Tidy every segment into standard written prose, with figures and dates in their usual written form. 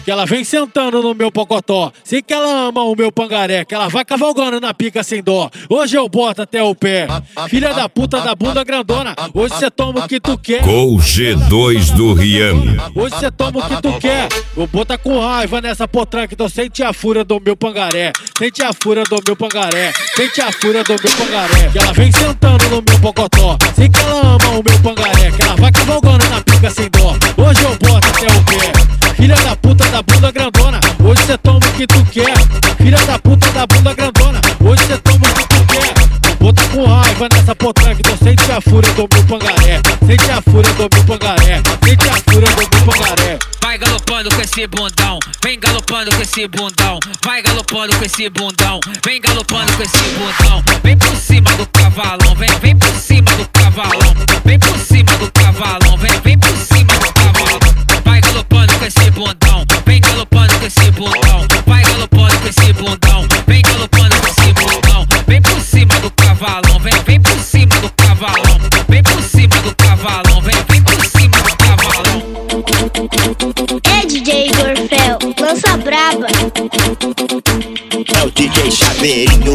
Que ela vem sentando no meu pocotó. Sei que ela ama o meu pangaré. Que ela vai cavalgando na pica sem dó. Hoje eu boto até o pé. Filha da puta da bunda grandona. Hoje cê toma o que tu quer. Gol G2 do Rian. Hoje cê toma o que tu quer. Vou botar com raiva nessa potranca. Então sente a fúria do meu pangaré. Sente a fúria do meu pangaré. Sente a fúria do meu pangaré. Que ela vem sentando no meu pocotó. Sei que ela ama o meu pangaré. Que ela vai cavalgando na pica sem dó. Hoje eu boto até o pé. Filha da puta da bunda grandona. Hoje cê toma o que tu quer. Filha da puta da bunda grandona. Hoje cê toma o que tu quer. Vou botar com raiva nessa potranca. Então sente a fúria do meu pangaré. Sente a fúria do meu pangaré. Sente a fúria do meu pangaré. Vai galopando com esse bundão, vem galopando com esse bundão, vai galopando com esse bundão, vem galopando com esse bundão, vem por cima do cavalão, vem por cima do cavalão, vem por cima do cavalão, vem por cima do cavalão. Vai galopando com esse bundão, vem galopando com esse bundão, vai galopando com esse bundão, vem galopando com esse bundão, vem por cima do cavalão, vem por cima do cavalão, vem por cima do cavalão, vem por cima do cavalão. É DJ Gorfel, lança braba. É o DJ Chaveirinho.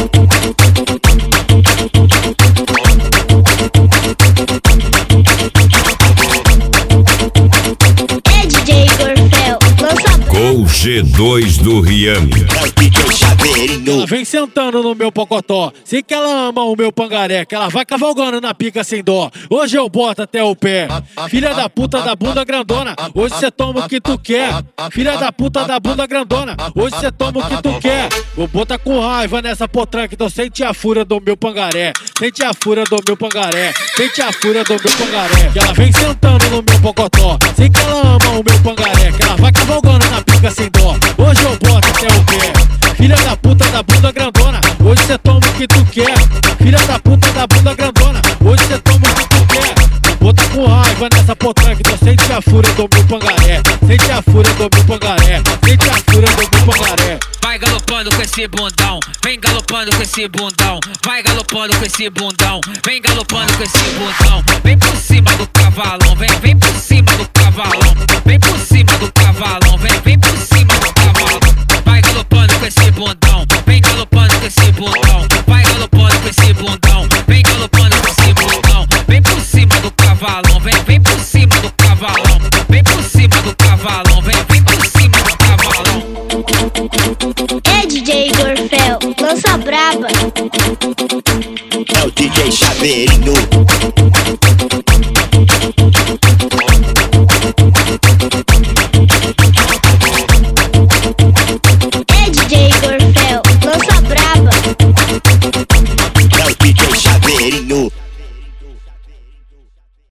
É DJ Gorfel, lança braba. Gol G2 do Rian. É o DJ Chaveirinho. Ela vem sentando no meu pocotó. Sei que ela ama o meu pangaré. Que ela vai cavalgando na pica sem dó. Hoje eu boto até o pé. Filha da puta da bunda grandona. Hoje cê toma o que tu quer. Filha da puta da bunda grandona. Hoje cê toma o que tu quer. Vou botar com raiva nessa potranca. Então sente a fúria do meu pangaré. Sente a fúria do meu pangaré. Sente a fúria do meu pangaré. Que ela vem sentando no meu pocotó. Sei que ela ama o meu pangaré. Que ela vai cavalgando na pica sem dó. Hoje eu boto até o pé. Filha da puta da bunda grandona. Hoje cê toma o que tu quer. Filha da puta da bunda grandona. Hoje cê toma o que tu quer. Vou botar com raiva nessa potranca. Então sente a fúria do meu pangaré. Sente a fúria do meu pangaré. Sente a fúria do meu pangaré. Vai galopando com esse bundão, vem galopando com esse bundão, vai galopando com esse bundão, vem galopando com esse bundão, vem por cima do cavalão, vem por cima do cavalão, vem por cima do cavalão, vem por cima do cavalão. Vai galopando com esse bundão, vem galopando com esse bundão, vai galopando com esse bundão, vem galopando com esse bundão, vem por cima do cavalão, vem por cima do cavalão, vem por cima do cavalão, vem por cima do cavalão. É DJ Gorfel, lança braba. É o DJ Chaveirinho.